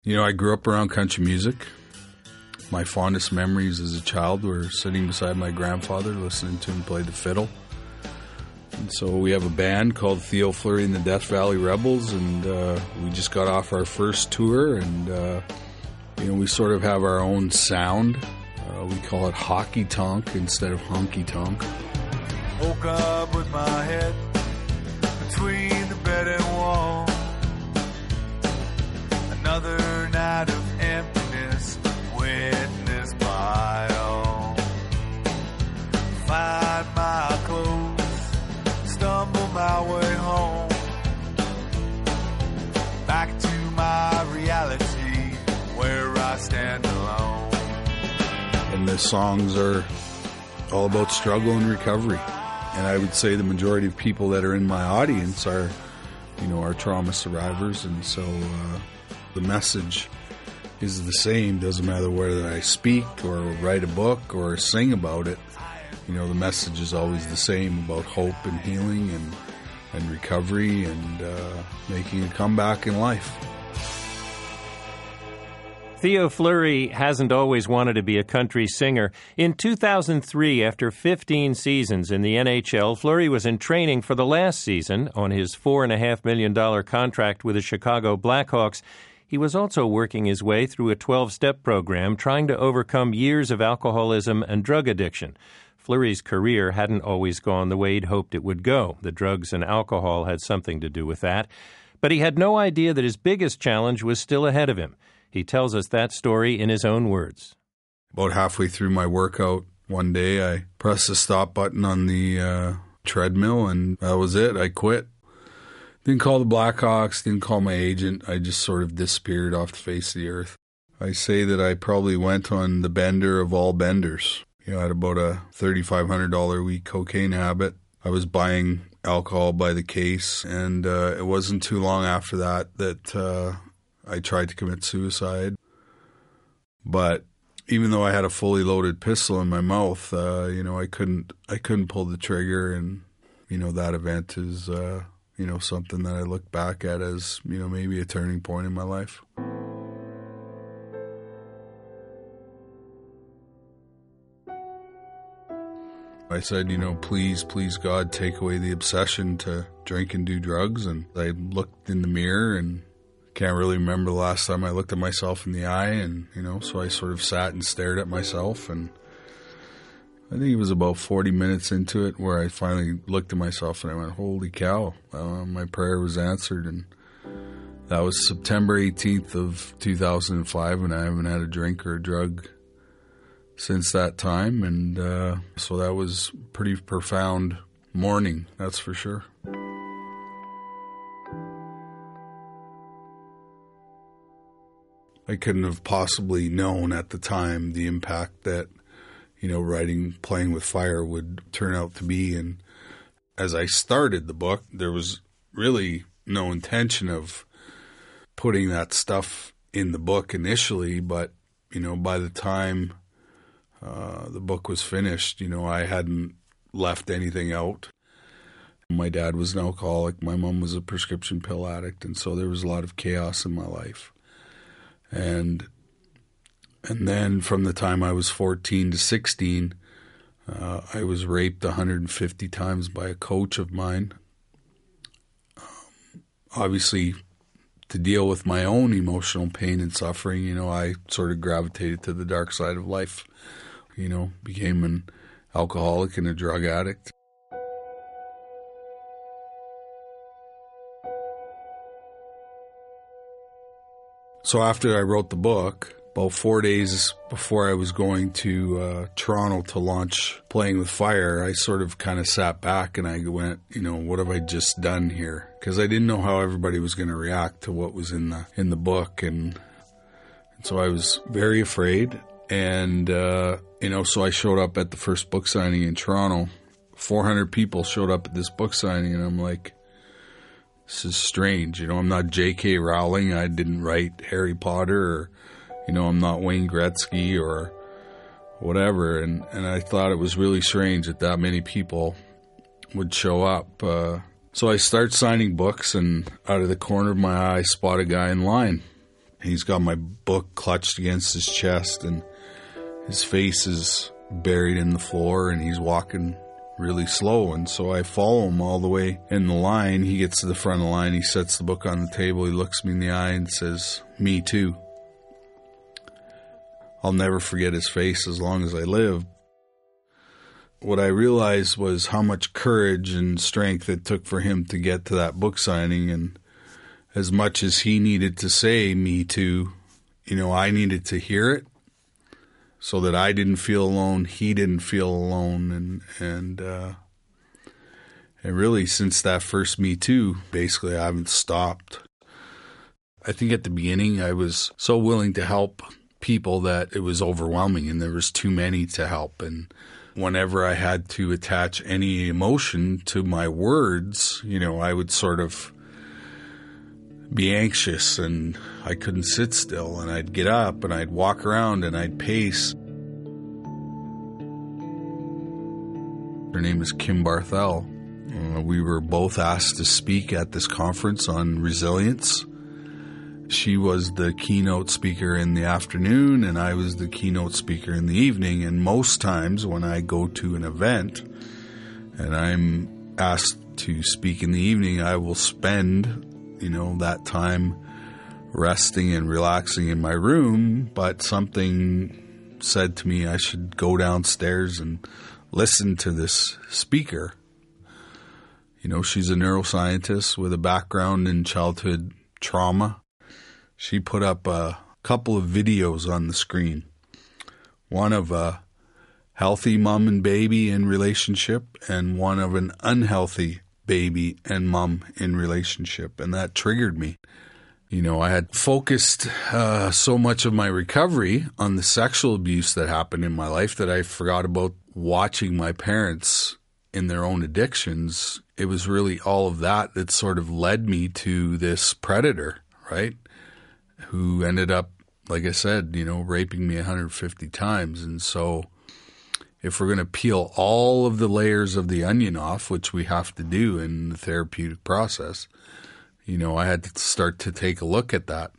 You know, I grew up around country music. My fondest memories as a child were sitting beside my grandfather, listening to him play the fiddle. And so we have a band called Theo Fleury and the Death Valley Rebels, and we just got off our first tour, and we sort of have our own sound. We call it hockey tonk instead of honky tonk. Woke up with my head between the bed and wall. Another night of emptiness witnessed by all. Find my clothes, stumble my way home. Back to my reality where I stand alone. And the songs are all about struggle and recovery. And I would say the majority of people that are in my audience are trauma survivors. And so the message is the same. Doesn't matter whether I speak or write a book or sing about it. You know, the message is always the same about hope and healing and recovery and making a comeback in life. Theo Fleury hasn't always wanted to be a country singer. In 2003, after 15 seasons in the NHL, Fleury was in training for the last season on his $4.5 million contract with the Chicago Blackhawks. He was also working his way through a 12-step program trying to overcome years of alcoholism and drug addiction. Fleury's career hadn't always gone the way he'd hoped it would go. The drugs and alcohol had something to do with that. But he had no idea that his biggest challenge was still ahead of him. He tells us that story in his own words. About halfway through my workout one day, I pressed the stop button on the treadmill, and that was it. I quit. Didn't call the Blackhawks, didn't call my agent. I just sort of disappeared off the face of the earth. I say that I probably went on the bender of all benders. You know, I had about a $3,500 a week cocaine habit. I was buying alcohol by the case, and it wasn't too long after that I tried to commit suicide. But even though I had a fully loaded pistol in my mouth, I couldn't pull the trigger, and that event is something that I look back at as maybe a turning point in my life. I said, please God, take away the obsession to drink and do drugs. And I looked in the mirror and can't really remember the last time I looked at myself in the eye, and so I sort of sat and stared at myself, and I think it was about 40 minutes into it where I finally looked at myself and I went, holy cow, my prayer was answered. And that was September 18th of 2005, and I haven't had a drink or a drug since that time, and so that was a pretty profound morning, that's for sure. I couldn't have possibly known at the time the impact that, playing with fire would turn out to be. And as I started the book, there was really no intention of putting that stuff in the book initially. But, by the time the book was finished, I hadn't left anything out. My dad was an alcoholic. My mom was a prescription pill addict. And so there was a lot of chaos in my life. And then from the time I was 14 to 16, I was raped 150 times by a coach of mine. Obviously, to deal with my own emotional pain and suffering, I sort of gravitated to the dark side of life. Became an alcoholic and a drug addict. So after I wrote the book, about 4 days before I was going to Toronto to launch Playing with Fire, I sort of kind of sat back and I went, what have I just done here? Because I didn't know how everybody was going to react to what was in the book, and so I was very afraid. And so I showed up at the first book signing in Toronto. 400 people showed up at this book signing, and I'm like, this is strange. I'm not J.K. Rowling. I didn't write Harry Potter, or, I'm not Wayne Gretzky or whatever. And I thought it was really strange that many people would show up. So I start signing books, and out of the corner of my eye, I spot a guy in line. He's got my book clutched against his chest, and his face is buried in the floor, and he's walking really slow. And so I follow him all the way in the line. He gets to the front of the line. He sets the book on the table. He looks me in the eye and says, "Me too." I'll never forget his face as long as I live. What I realized was how much courage and strength it took for him to get to that book signing. And as much as he needed to say "me too," I needed to hear it so that I didn't feel alone. He didn't feel alone. And really, since that first "me too," basically I haven't stopped. I think at the beginning I was so willing to help people that it was overwhelming, and there was too many to help. And whenever I had to attach any emotion to my words, I would sort of be anxious, and I couldn't sit still, and I'd get up and I'd walk around and I'd pace. Her name is Kim Barthel. We were both asked to speak at this conference on resilience. She was the keynote speaker in the afternoon, and I was the keynote speaker in the evening. And most times when I go to an event and I'm asked to speak in the evening, I will spend that time resting and relaxing in my room, but something said to me I should go downstairs and listen to this speaker. She's a neuroscientist with a background in childhood trauma. She put up a couple of videos on the screen. One of a healthy mom and baby in relationship, and one of an unhealthy baby and mom in relationship, and that triggered me. I had focused so much of my recovery on the sexual abuse that happened in my life that I forgot about watching my parents in their own addictions. It was really all of that that sort of led me to this predator, right? Who ended up, like I said, raping me 150 times. And so if we're going to peel all of the layers of the onion off, which we have to do in the therapeutic process, I had to start to take a look at that.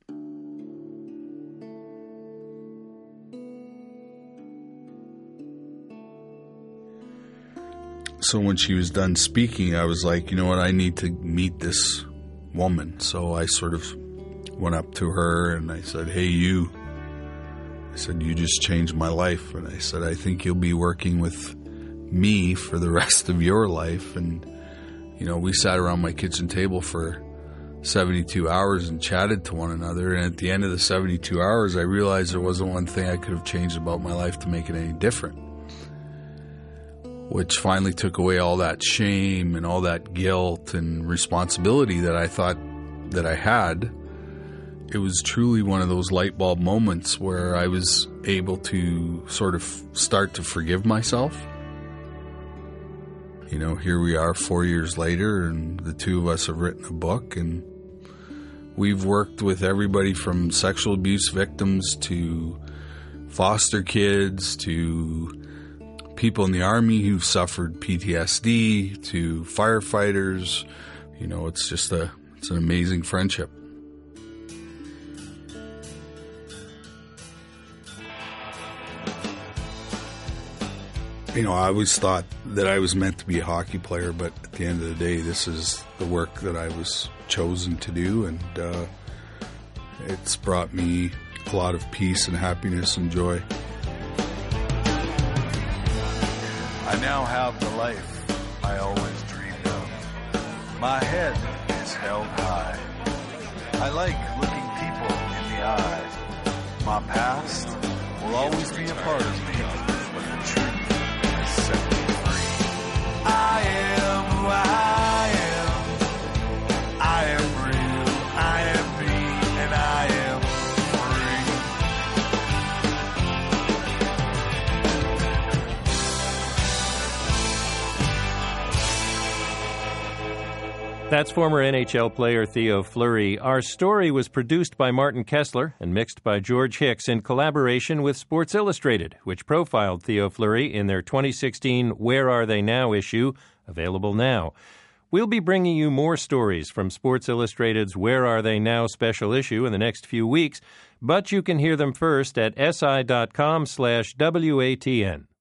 So when she was done speaking, I was like, I need to meet this woman. So I sort of went up to her and I said, "Hey, you." I said, "You just changed my life." And I said, "I think you'll be working with me for the rest of your life." And, we sat around my kitchen table for 72 hours and chatted to one another. And at the end of the 72 hours, I realized there wasn't one thing I could have changed about my life to make it any different, which finally took away all that shame and all that guilt and responsibility that I thought that I had. It was truly one of those light bulb moments where I was able to sort of start to forgive myself. Here we are 4 years later, and the two of us have written a book, and we've worked with everybody from sexual abuse victims to foster kids to people in the Army who've suffered PTSD to firefighters. It's an amazing friendship. I always thought that I was meant to be a hockey player, but at the end of the day, this is the work that I was chosen to do, and it's brought me a lot of peace and happiness and joy. I now have the life I always dreamed of. My head is held high. I like looking people in the eye. My past will always be a part of me, but the truth set me free. I am who I am. I am real. I am me, and I am free. That's former NHL player Theo Fleury. Our story was produced by Martin Kessler and mixed by George Hicks in collaboration with Sports Illustrated, which profiled Theo Fleury in their 2016 Where Are They Now issue, available now. We'll be bringing you more stories from Sports Illustrated's Where Are They Now special issue in the next few weeks, but you can hear them first at si.com/WATN.